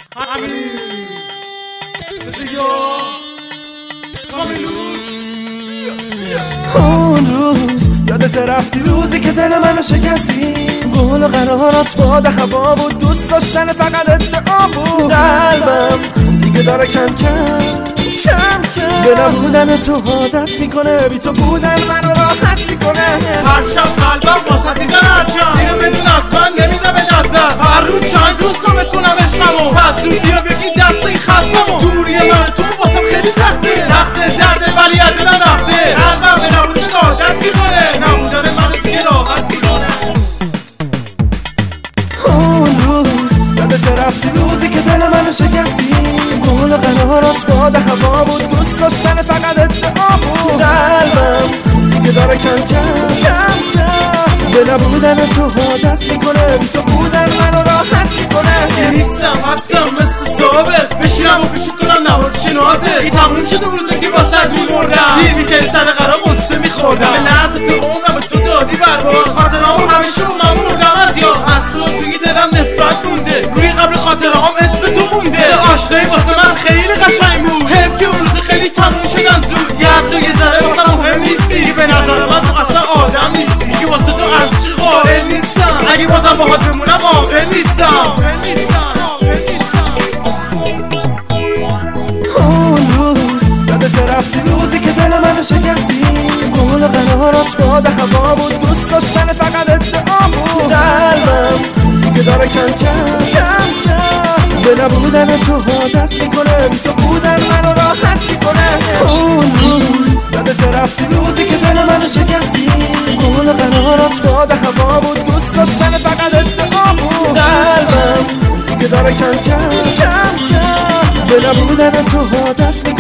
اون روز یادت رفتی، روزی که دل منو شکستی. قول و قرارات باد هوا بود، دوست داشتن فقط ادعا بود. قلبم دیگه داره کم به نبودن تو عادت میکنه، بی تو بودن منو راحت میکنه. هر شب قلبم واسه میزنه هرچند اینو بدون از من نمیدم به دست. هر روز چند روز ثابت کنم عشقمو، پس زود بیا بگی دست این خستمو. دوری من تو واسم خیلی سخته درده ولی از دلم رفته. قلبم به نبودن عادت میکنه، نبودن منو دیگه راحت میکنه. اون روز یادت رفتی، روزی که دل منو شکستی. قول و قرارات باد هوا بود، دوست داشتن فقط ادعا بود. قلبم دیگه داره کم به نبودن تو عادت میکنه، بی تو بودن منو راحت میکنه. نیستم هستم مثل سابق، بشینم و پیشت کنم نوازش نازه. این تموم شده روزه که با صد میمردم، دیر میکنی سر قرار قصه میخوردم. به لحظه تو عمرم به تو دادی برباد، خاطرهامو همیشه رو من مردم از یاد. از تو توی دلم نفرت مونده، روی قبل خاطرهام اسم تو مونده. آشنایی واسه من خیلی قشنگ بود، حیف که اون روز خیلی تموم شدن زود. یا تو یه ذره واسه مهم نیستی، به نظر من تو اصلا آدم نیستی. که واسه تو ارزشی قائل نیستم، اگه بازم باهات بمونم عاقل نیستم. اون روز یادت رفتی، روزی که دل منو شکستی. قول و قرارات باد هوا بود، دوست داشتن فقط ادعا بود. قلبم دیگه داره کم به نبودن تو عادت میکنه، بی تو بودن منو راحت میکنه. اون روز یادت رفتی، روزی که دل منو شکستی. قول و قرارات باد هوا بود، دوست داشتن فقط ادعا بود. قلبم دیگه داره کم به نبودن تو عادت میکنه.